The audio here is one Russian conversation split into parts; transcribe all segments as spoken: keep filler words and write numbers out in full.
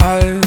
Ай.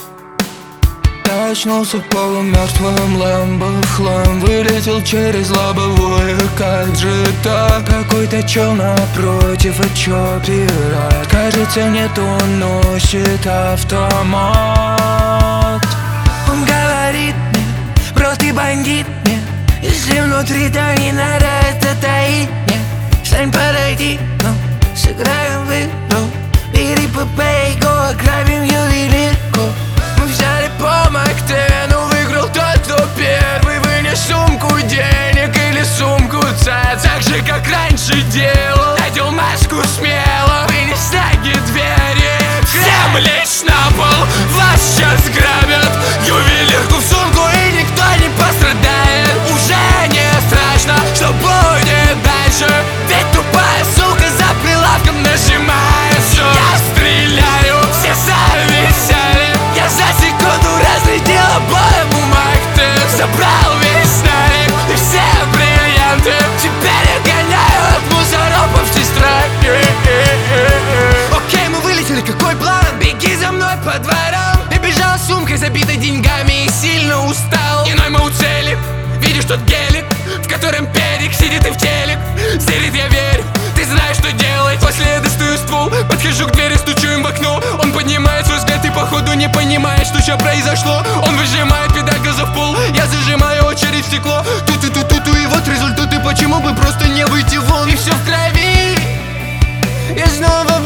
Я очнулся полумертвым, лэмбо в хлам вылетел через лобовое. Как же так? Какой-то чел напротив, а чё пират? Кажется, нет, он носит автомат. Он говорит мне: бро, ты бандит, нет. Если внутри, то не надо это таить, нет. Стань, подойди, ну, сыграем в игру. Бери пепейку, ограбим ювелирку. Мы взяли по Мактену, выиграл тот, кто первый. Вынес сумку денег или сумку цен, так же, как раньше делал. Надел маску смело, вынес ноги двери. Всем лечь на пол, вас сейчас грабят. Ювелирку в сумку, и никто не пострадает. Уже не страшно, что будет дальше, ведь тупая сука за прилавком нажимает все. Я стреляю, все зависали. Я за секунду разглядел обои бумаг. Ты забрал весь снаряд и все бриллианты. Теперь я гоняю от мусоров по всей стране. Окей, мы вылетели, какой план? Беги за мной по дворам. Я бежал с сумкой, забитой деньгами, и сильно устал. Иной мы у цели, видишь тот гелик, в котором педик сидит и в телек сидит, я верю, ты знаешь, что делать. После я достаю ствол, подхожу к двери, стучу им в окно. Он поднимает свой взгляд и походу не понимает, что что произошло. Он выжимает педаль газа в пол, я зажимаю очередь в стекло. Ту-ту-ту-ту-ту, и вот результаты, почему бы просто не выйти вон. И все в крови, я снова